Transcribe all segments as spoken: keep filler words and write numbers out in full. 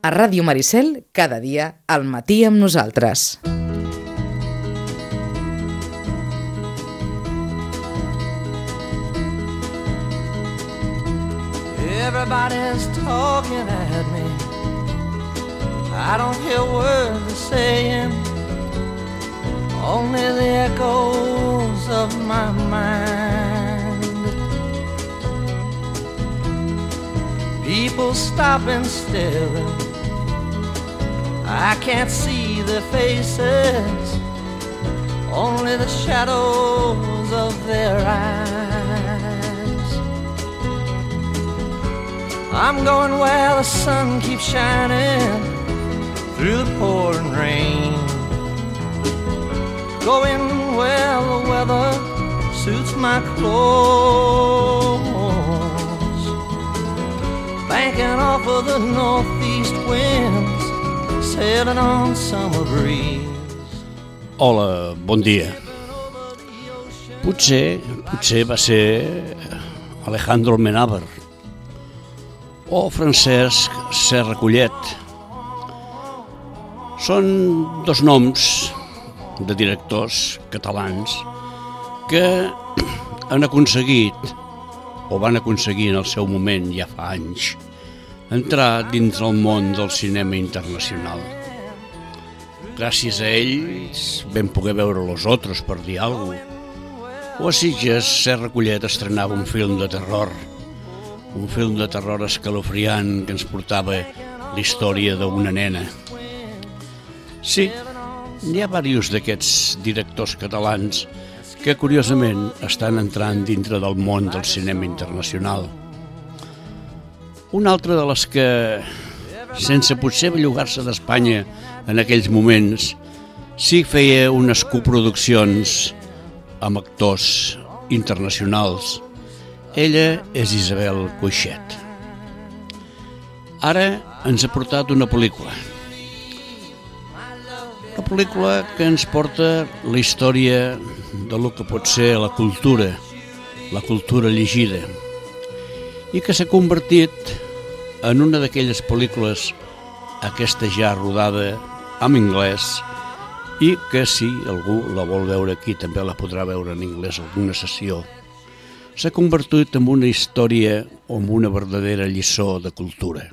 A Ràdio Maricel, cada dia, al matí amb nosaltres. Everybody's talking at me. I don't hear words they're saying, only the echoes of my mind. People stop and staring, I can't see their faces, only the shadows of their eyes. I'm going where the sun keeps shining through the pouring rain, going where the weather suits my clothes, banking off of the northeast winds, sailing on summer breeze. Hola, bon dia. Potser, potser va ser Alejandro Amenábar o Francesc Serra Collet. Són dos noms de directors catalans que han aconseguit, o van aconseguir en el seu moment, ja fa anys, entrar dins el món del cinema internacional. Gràcies a ells vam poder veure Los Otros, per dir alguna cosa. O a Sitges, Serra Collet estrenava un film de terror, un film de terror escalofriant que ens portava la història d'una nena. Sí, hi ha diversos d'aquests directors catalans que, curiosament, estan entrant dintre del món del cinema internacional. Una altra de les que, sense potser bellugar-se d'Espanya en aquells moments, sí feia unes coproduccions amb actors internacionals. Ella és Isabel Coixet. Ara ens ha portat una pel·lícula. Una pel·lícula que ens porta la història de lo que pot ser la cultura, la cultura llegida, i que s'ha convertit en una d'aquelles pel·lícules, aquesta ja rodada en anglès, i que si algú la vol veure aquí també la podrà veure en anglès alguna sessió. S'ha convertit en una història o en una verdadera lliçó de cultura.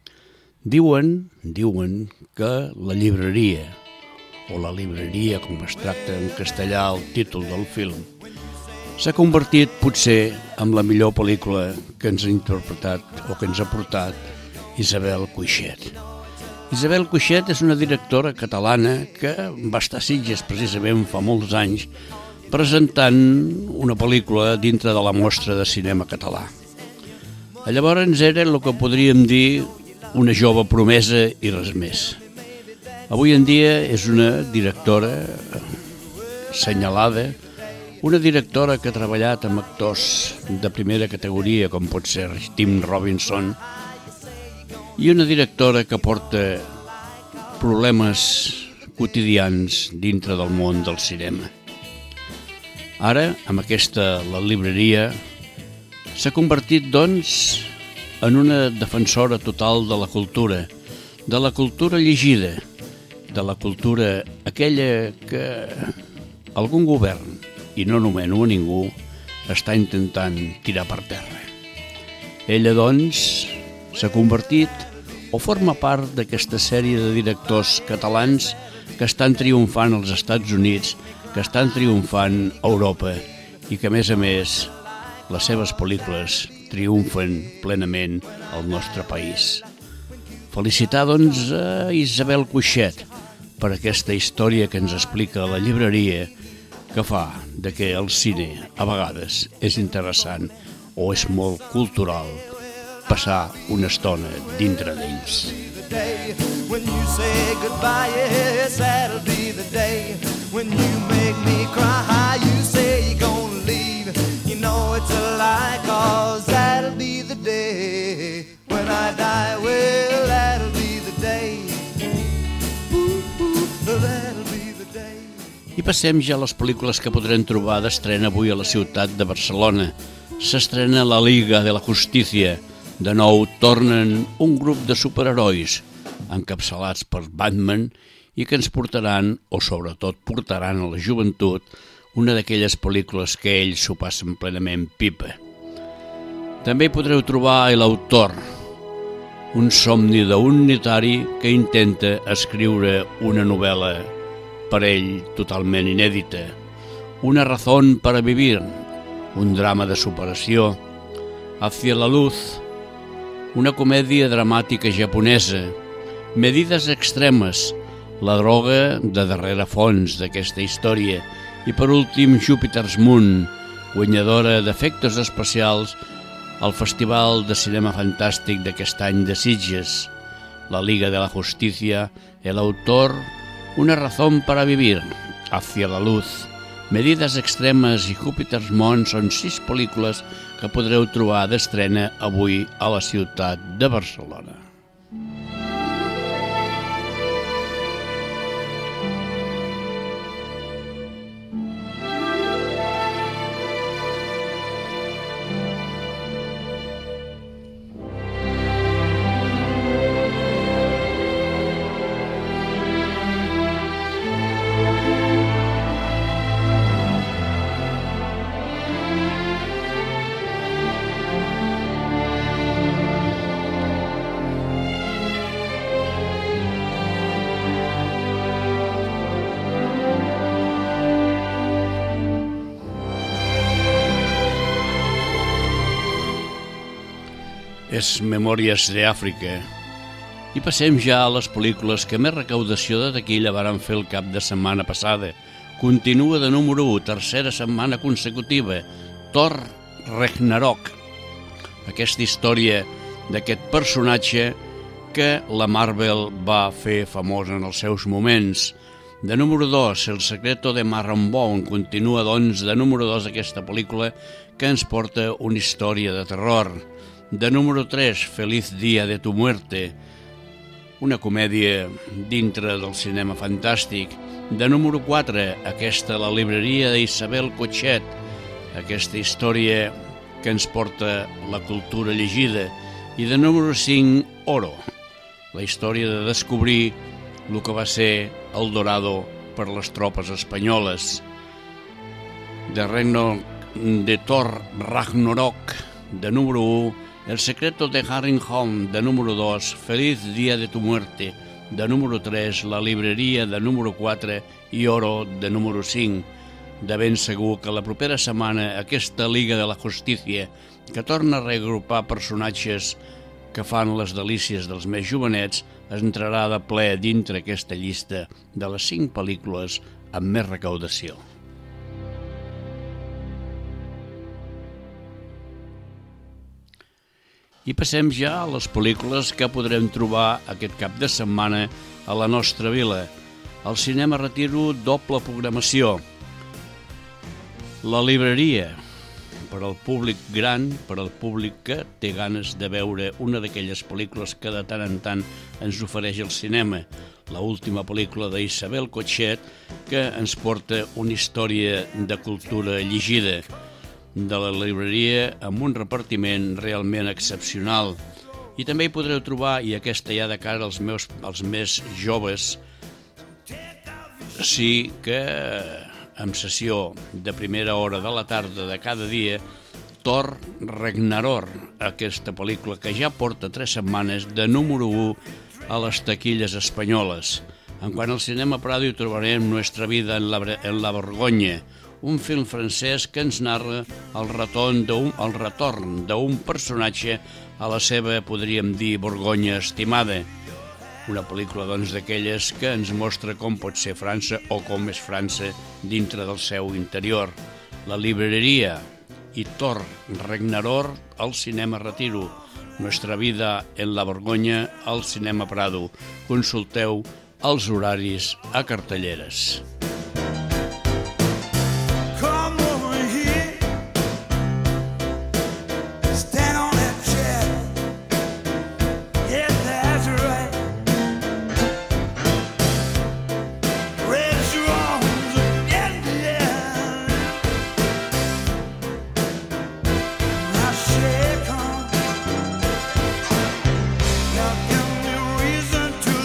Diuen, diuen que la llibreria, o la libreria, com es tracta en castellà el títol del film, s'ha convertit potser en la millor pel·lícula que ens ha interpretat o que ens ha portat Isabel Coixet. Isabel Coixet és una directora catalana que va estar a Sitges precisament fa molts anys presentant una pel·lícula dintre de la mostra de cinema català. Llavors era el que podríem dir una jove promesa i res més. Avui en dia és una directora assenyalada, una directora que ha treballat amb actors de primera categoria com pot ser Tim Robinson, i una directora que porta problemes quotidians dintre del món del cinema. Ara, amb aquesta La Libreria, s'ha convertit, doncs, en una defensora total de la cultura, de la cultura llegida, de la cultura aquella que algun govern, i no nomeno a ningú, està intentant tirar per terra. Ella, doncs, s'ha convertit o forma part d'aquesta sèrie de directors catalans que estan triomfant als Estats Units, que estan triomfant a Europa i que, a més a més, les seves pel·lícules triomfen plenament al nostre país. Felicitar, doncs, a Isabel Coixet per aquesta història que ens explica La Llibreria, que fa de que el cine a vegades és interessant o és molt cultural passar una estona dintre d'ells. When you say goodbye, yes, that'll be the day. When you make me cry, you say you're gonna leave. You know it's a lie, cause that'll be the day. When I die, well, that'll be the day. Ooh, ooh, that'll be the day. I passem ja a les pel·lícules que podrem trobar d'estrena avui a la ciutat de Barcelona. S'estrena La Liga de la Justícia. De nou tornen un grup de superherois, encapçalats per Batman i que ens portaran, o sobretot portaran a la joventut, una d'aquelles pel·lícules que ells s'ho passen plenament pipa. També hi podreu trobar l'autor, un somni d'un notari que intenta escriure una novel·la per ell totalment inèdita, Una razón para vivir, un drama de superació, Hacia la luz, una comèdia dramàtica japonesa, Medidas extremes, la droga de darrere fons d'aquesta història, i per últim Júpiter's Moon, guanyadora d'efectes especials al Festival de Cinema Fantàstic d'aquest any de Sitges, La Liga de la Justicia, el autor Una razón para vivir, Hacia la luz, Medidas extremes i Júpiter's Moon són sis pel·lícules que podreu trobar d'estrena avui a la ciutat de Barcelona. És Memòries d'Àfrica. I passem ja a les pel·lícules que més recaudació de taquilla varen fer el cap de setmana passada. Continua de número u, tercera setmana consecutiva, Thor Ragnarok. Aquesta història d'aquest personatge que la Marvel va fer famós en els seus moments. De número dos, El secreto de Marrowbone. Continua, doncs, de número dos aquesta pel·lícula que ens porta una història de terror. De número tres, Feliz día de tu muerte, una comèdia dintre del cinema fantàstic. De número quatre, aquesta La libreria d'Isabel Cochet, aquesta història que ens porta la cultura llegida. I de número cinc, Oro, la història de descobrir el que va ser el Dorado per les tropes espanyoles. De Reino de Thor Ragnarok, de número u, El secreto de Harrenhal, de número dos, Feliz día de tu muerte, de número tres, La libreria, de número quatre, i Oro, de número cinc. De ben segur que la propera setmana aquesta Liga de la Justícia, que torna a reagrupar personatges que fan les delícies dels més jovenets, entrarà de ple dintre aquesta llista de les cinc pel·lícules amb més recaudació. I passem ja a les pel·lícules que podrem trobar aquest cap de setmana a la nostra vila. Al Cinema Retiro, doble programació. La libreria, per al públic gran, per al públic que té ganes de veure una d'aquelles pel·lícules que de tant en tant ens ofereix el cinema. La última pel·lícula d'Isabel Cochet, que ens porta una història de cultura llegida. De la libreria amb un repartiment realment excepcional. I també hi podreu trobar, i aquesta ja de cara als, meus, als més joves, sí que en sessió de primera hora de la tarda de cada dia, Thor Ragnarok, aquesta pel·lícula que ja porta tres setmanes de número u a les taquilles espanyoles. En quant al cinema Prado hi trobarem Nuestra vida en la, en la Borgonya, un film francès que ens narra el retorn d'un el retorn d'un personatge a la seva, podríem dir, Borgonya estimada. Una pel·lícula, doncs, d'aquelles que ens mostra com pot ser França o com és França dintre del seu interior. La libreria i Thor Ragnarok al Cinema Retiro. Nuestra vida en la Borgonya al Cinema Prado. Consulteu els horaris a cartelleres. Reason to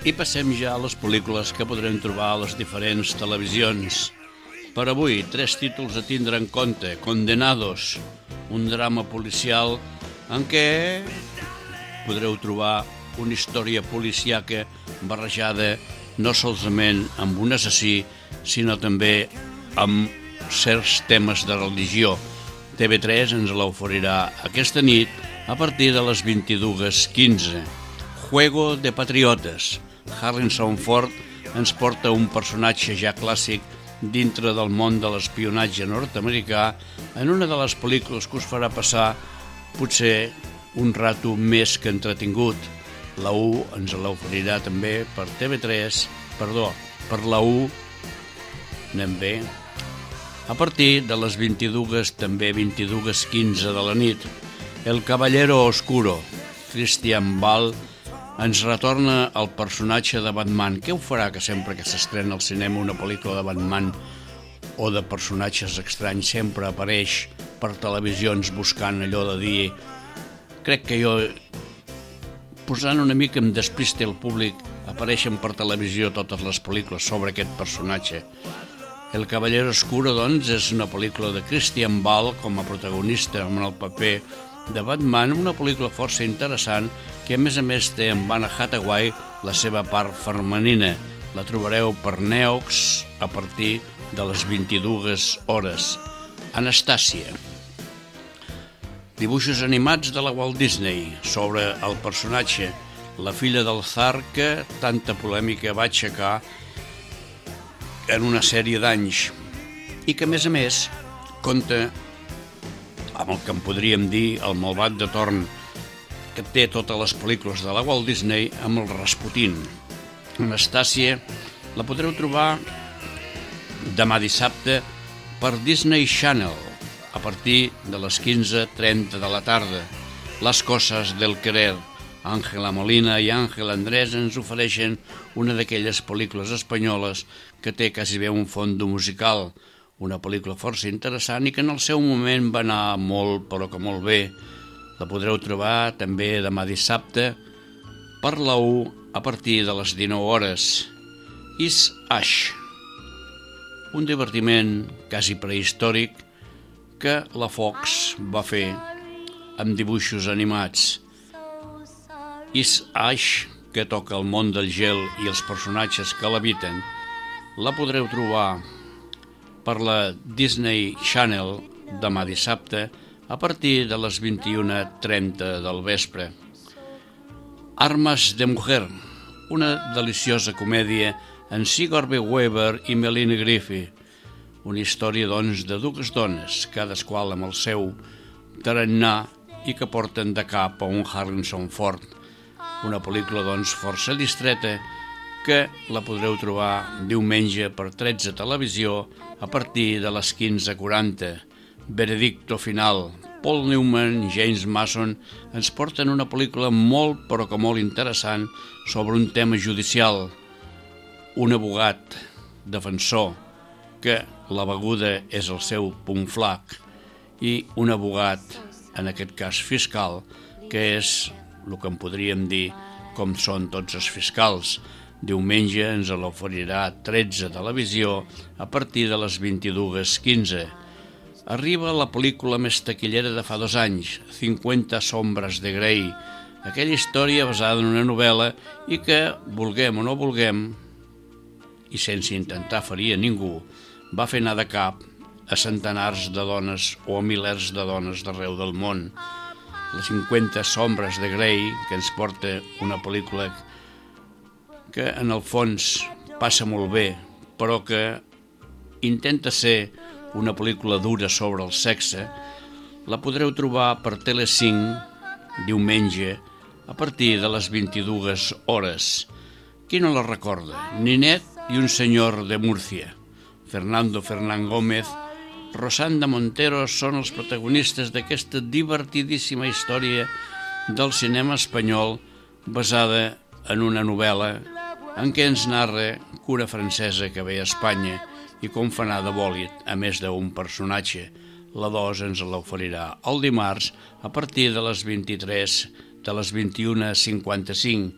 I passem ja a les pel·lícules que podrem trobar a les diferents televisions. Per avui, tres títols a tindre en compte. Condenados, un drama policial en què podreu trobar una història policiaca barrejada no solament amb un assassí, sinó també amb certs temes de religió. T V tres ens l'oferirà aquesta nit a partir de les vint-i-dues quinze. Juego de Patriotes. Harrison Ford ens porta un personatge ja clàssic dintre del món de l'espionatge nord-americà en una de les pel·lícules que us farà passar potser un rato més que entretingut. La u ens l'oferirà també per T V tres, perdó, per la u, anem bé, a partir de les vint-i-dues, també vint-i-dues quinze de la nit. El Caballero Oscuro, Christian Bale, ens retorna el personatge de Batman. Què ho farà que sempre que s'estrena al cinema una pel·lícula de Batman o de personatges estranys sempre apareix per televisions buscant allò de dir... Crec que jo, posant una mica em despiste el públic, apareixen per televisió totes les pel·lícules sobre aquest personatge. El Caballero Oscuro, doncs, és una pel·lícula de Christian Bale com a protagonista en el paper de Batman, una pel·lícula força interessant que a més a més té en Anne Hathaway la seva part femenina. La trobareu per Neox a partir de les vint-i-dues hores. Anastàcia. Dibuixos animats de la Walt Disney sobre el personatge, la filla del tsar que tanta polèmica va aixecar en una sèrie d'anys i que a més a més compta amb el que en podríem dir el malvat de torn que té totes les pel·lícules de la Walt Disney amb el Rasputin. Anastàcia la podreu trobar demà dissabte per Disney Channel a partir de les quinze trenta de la tarda. Las cosas del querer. Ángela Molina i Ángel Andrés ens ofereixen una d'aquelles pel·lícules espanyoles que té quasi bé un fondo musical, una pel·lícula força interessant i que en el seu moment va anar molt, però que molt bé. La podreu trobar també demà dissabte per la u a partir de les dinou hores. Is Ash, un divertiment quasi prehistòric que la Fox va fer amb dibuixos animats. Is Ash, que toca el món del gel i els personatges que l'habiten, la podreu trobar per la Disney Channel demà dissabte a partir de les vint-i-una trenta del vespre. Armas de Mujer, una deliciosa comèdia en Sigourney Weaver i Melanie Griffith. Una història, doncs, de dues dones, cadasqual amb el seu tarannà i que porten de cap a un Harrison Ford. Una pel·lícula, doncs, força distreta que la podreu trobar diumenge per tretze Televisió a partir de les quinze quaranta. Veredicto final. Paul Newman i James Mason ens porten una pel·lícula molt però que molt interessant sobre un tema judicial. Un abogat defensor que la beguda és el seu punt flac i un abogat, en aquest cas fiscal, que és el que en podríem dir com són tots els fiscals. Diumenge ens l'oferirà tretze Televisió a partir de les vint-i-dues quinze. Arriba la pel·lícula més taquillera de fa dos anys, cinquanta sombres de Grey, aquella història basada en una novel·la i que, vulguem o no vulguem, i sense intentar ferir a ningú, va fer anar de cap a centenars de dones o a milers de dones d'arreu del món. Les cinquanta sombres de Grey, que ens porta una pel·lícula que en el fons passa molt bé, però que intenta ser una pel·lícula dura sobre el sexe, la podreu trobar per Tele cinc diumenge a partir de les vint-i-dues hores. Qui no la recorda? Ninet i un senyor de Múrcia. Fernando Fernán Gómez, Rosanda Montero són els protagonistes d'aquesta divertidíssima història del cinema espanyol basada en una novel·la en què ens narra que una francesa que ve a Espanya i com fa anar de bòlit a més d'un personatge. La dos ens l'oferirà el dimarts a partir de les vint-i-tres, de les vint-i-una cinquanta-cinc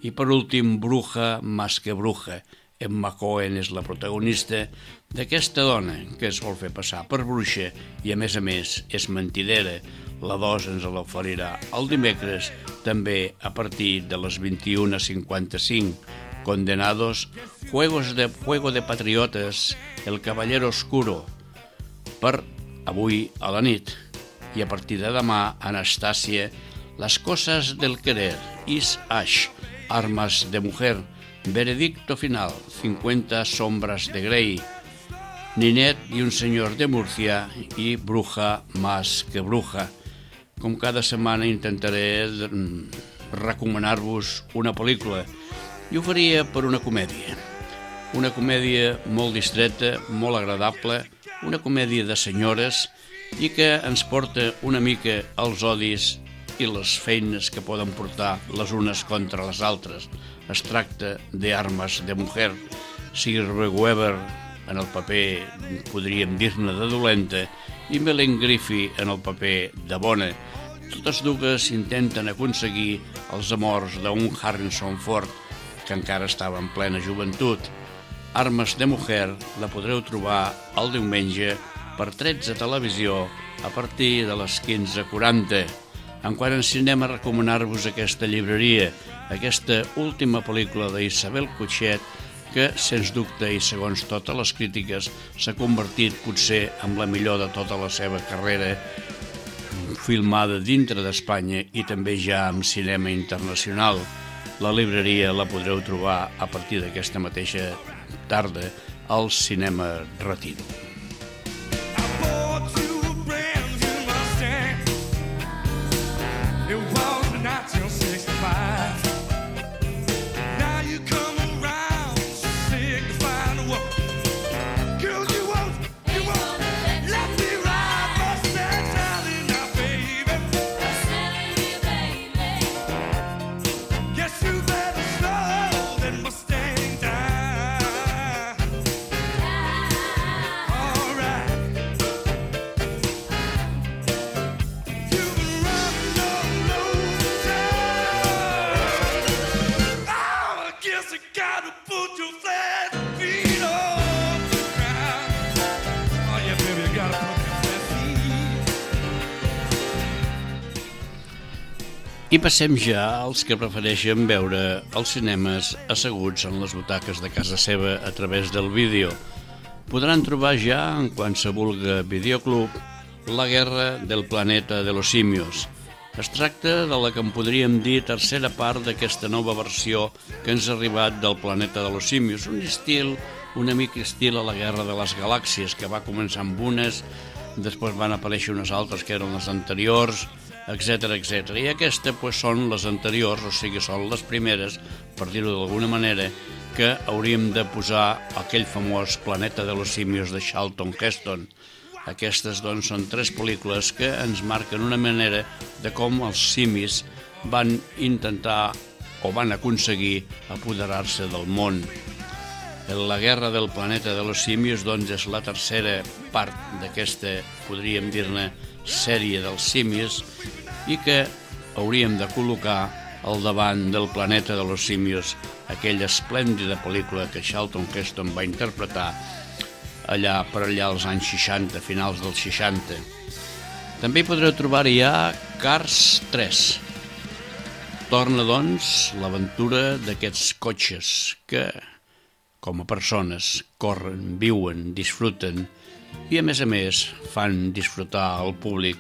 I per últim, Bruja más que bruja. Emma Cohen és la protagonista d'aquesta dona que es vol fer passar per bruixa i a més a més és mentidera. La dos ens l'oferirà el dimecres, també a partir de les vint-i-una cinquanta-cinc. Condenados, Juegos de, Juego de Patriotes, El Caballero Oscuro, per avui a la nit. I a partir de demà, Anastàcia, Las Cosas del Querer, Is Ash, Armas de Mujer, Veredicto Final, cincuenta Sombras de Grey, Ninette i un senyor de Múrcia i Bruja más que bruja. Com cada setmana intentaré recomanar-vos una pel·lícula i ho faria per una comèdia. Una comèdia molt distreta, molt agradable, una comèdia de senyores i que ens porta una mica als odis i les feines que poden portar les unes contra les altres. Es tracta d'Armes de Mujer. Sigourney Weaver en el paper, podríem dir-ne, de dolenta, i Melen Griffith en el paper de bona. Totes dues intenten aconseguir els amors d'un Harrison Ford que encara estava en plena joventut. Armes de Mujer la podreu trobar el diumenge per tretze Televisió a partir de les quinze quaranta. En quant en cinema, recomanar-vos aquesta llibreria, aquesta última pel·lícula d'Isabel Cochet, que, sens dubte i segons totes les crítiques, s'ha convertit potser en la millor de tota la seva carrera, filmada dintre d'Espanya i també ja en cinema internacional. La llibreria la podreu trobar a partir d'aquesta mateixa tarda al Cinema Retiro. I passem ja als que prefereixen veure els cinemes asseguts en les butaques de casa seva a través del vídeo. Podran trobar ja, en qualsevol videoclub, La guerra del planeta de los simios. Es tracta de la que en podríem dir tercera part d'aquesta nova versió que ens ha arribat del planeta de los simios, un estil, una mica estil a la guerra de les galàxies, que va començar amb unes, després van aparèixer unes altres que eren les anteriors, etcètera, etcètera. I aquesta pues, són les anteriors, o sigui, són les primeres, per dir-ho d'alguna manera, que hauríem de posar aquell famós Planeta de los Simios de Charlton Heston. Aquestes, doncs, són tres pel·lícules que ens marquen una manera de com els simis van intentar o van aconseguir apoderar-se del món. La guerra del planeta de los simios, doncs, és la tercera part d'aquesta, podríem dir-ne, sèrie dels simis i que hauríem de col·locar al davant del planeta de los simios, aquella esplèndida pel·lícula que Charlton Heston va interpretar allà per allà als anys seixanta, finals dels seixanta. També hi podreu trobar ja Cars tres. Torna, doncs, l'aventura d'aquests cotxes que, com a persones, corren, viuen, disfruten i, a més a més, fan disfrutar al públic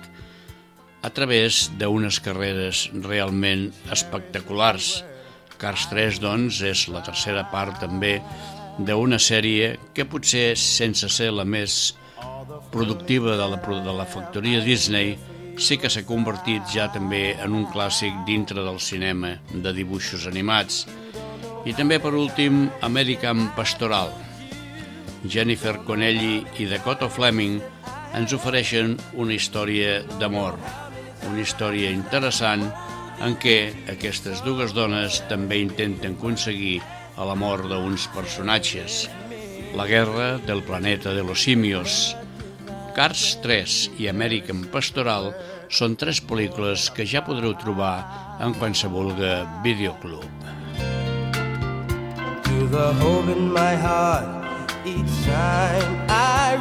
a través d'unes carreres realment espectaculars. Cars tres, doncs, és la tercera part també d'una sèrie que potser, sense ser la més productiva de la, de la factoria Disney, sí que s'ha convertit ja també en un clàssic dintre del cinema de dibuixos animats. I també, per últim, American Pastoral. Jennifer Connelly i Dakota Fleming ens ofereixen una història d'amor, una història interessant en què aquestes dues dones també intenten aconseguir l'amor d'uns personatges. La guerra del planeta de los simios. Cars tres i American Pastoral són tres pel·lícules que ja podreu trobar en qualsevol videoclub. with a hope in my heart each time I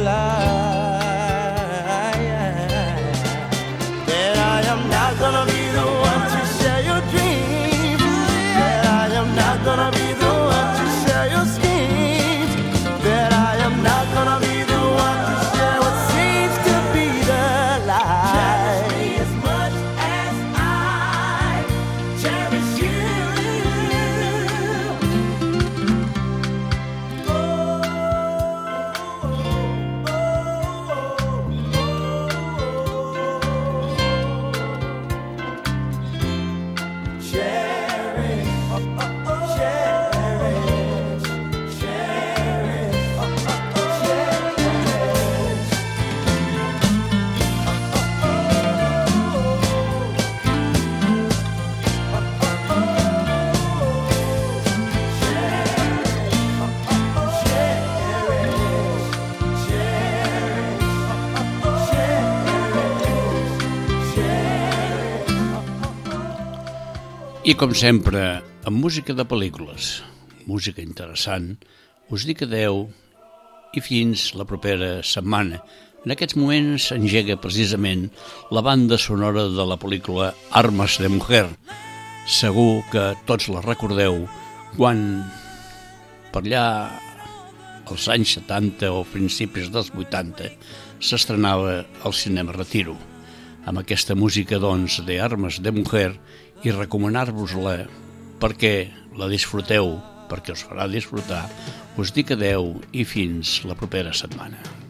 realize that I am not gonna be the one to share your dreams, that I am not gonna be the one to share your schemes, that I am not gonna be the one to share what seems to be the lie. Cherish me as much as I cherish you. I com sempre, amb música de pel·lícules, música interessant, us dic adeu i fins la propera setmana. En aquests moments s'engega precisament la banda sonora de la pel·lícula Armas de Mujer. Segur que tots la recordeu quan per allà als anys setanta o principis dels vuitanta s'estrenava al cinema Retiro. Amb aquesta música, doncs, de Armas de Mujer, i recomanar-vos-la perquè la disfruteu, perquè us farà disfrutar, us dic adeu i fins la propera setmana.